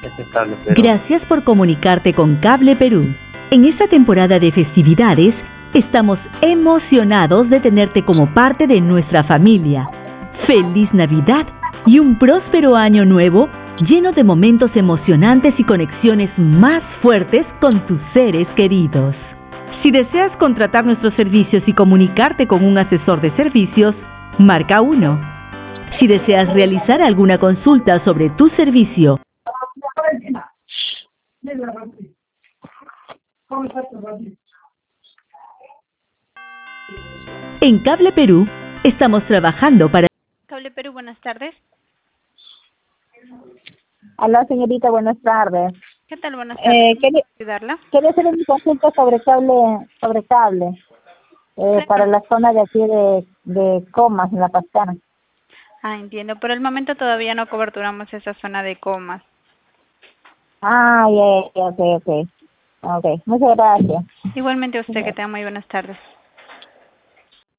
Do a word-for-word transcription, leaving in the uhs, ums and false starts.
Este es Cable Perú. Gracias por comunicarte con Cable Perú. En esta temporada de festividades, estamos emocionados de tenerte como parte de nuestra familia. ¡Feliz Navidad y un próspero año nuevo lleno de momentos emocionantes y conexiones más fuertes con tus seres queridos! Si deseas contratar nuestros servicios y comunicarte con un asesor de servicios, marca uno. Si deseas realizar alguna consulta sobre tu servicio, en Cable Perú estamos trabajando para... Cable Perú, buenas tardes. Hola, señorita, buenas tardes. ¿Qué tal? Buenas tardes. Eh, quería, ayudarla? quería hacer una consulta sobre cable, sobre cable, eh, Sí. para la zona de aquí de, de Comas, en La Pastana. Ah, entiendo. Por el momento todavía no coberturamos esa zona de Comas. Ah, ya, ya, ok, ok. Ok, muchas gracias. Igualmente usted, que tenga muy buenas tardes.